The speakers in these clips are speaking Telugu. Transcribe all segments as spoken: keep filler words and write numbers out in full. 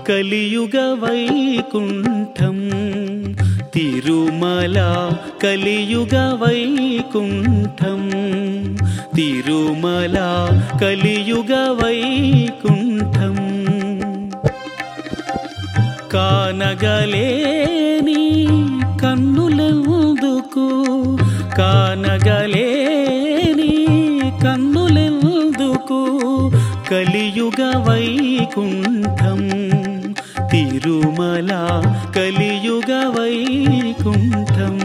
కలియుగ వైకుంఠం తిరుమల కలియుగ వైకుంఠం తిరుమల కలియుగ వైకుంఠం కానగలేని కన్నులెందుకు కానగలేని కన్నులెందుకు కలియుగ వైకుంఠం తిరుమల కలియుగ వైకుంఠం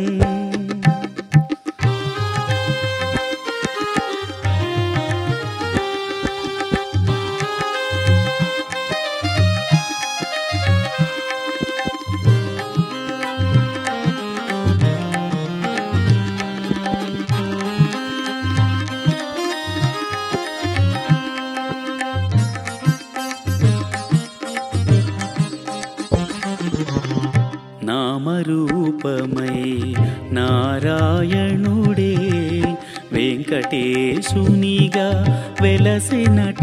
నామరూపమై నారాయణుడే వెంకటేశునిగా వెలసినట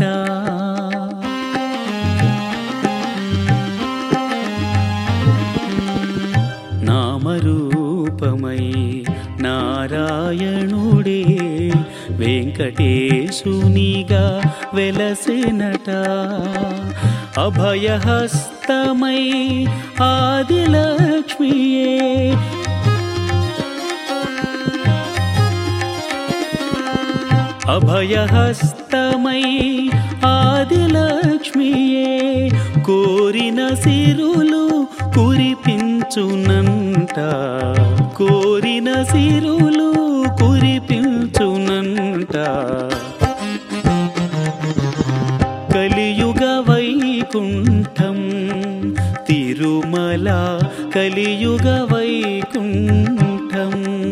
నామరూపమై నారాయణుడే వెంకటేశునిగా వెలసినట అభయహస్తమై ఆదిలక్ష్మియే అభయహస్తమై ఆదిలక్ష్మియే కోరిన సిరులు కురిపించునంట కోరిన సిరులు కురిపించునంట కలియుగ వైకుంఠం తిరుమల కలియుగ వైకుంఠం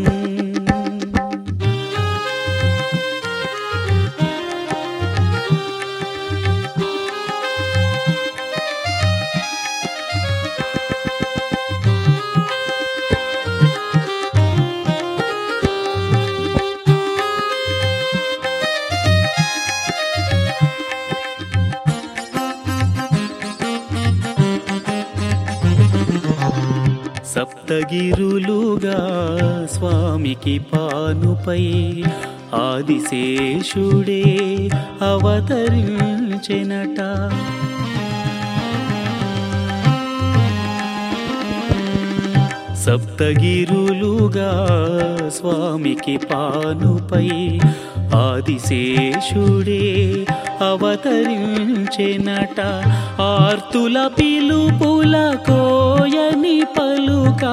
సప్తగిరులుగా స్వామికి పానుపై ఆదిశేషుడే అవతరించెనట సప్తగిరులుగా స్వామికి పానుపై ఆదిశేషుడే అవతరించెనట ఆర్తుల పిలుపుల కోయని పలుక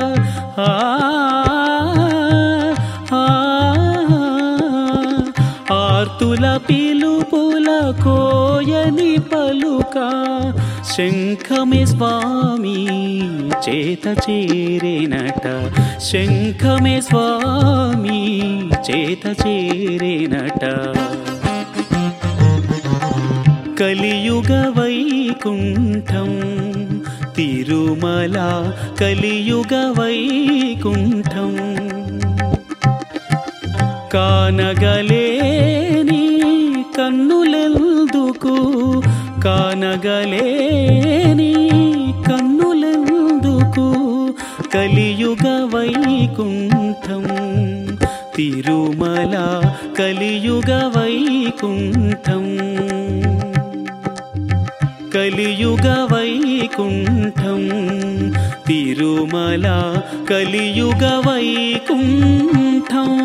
ఆర్తుల పిలుపుల కోయని పలుక శంఖమే స్వామి చేత చేరేనట శంఖమే స్వామి చేత చేరేనట కలియుగ వైకుంఠం తిరుమల కలియుగ వైకుంఠం కానగలేని కన్నులెందుకు కానగలేని కన్నులెందుకు కలియుగ వైకుంఠం తిరుమల కలియుగ వైకుంఠం కలియుగ వైకుంఠం తిరుమల కలియుగ వైకుంఠం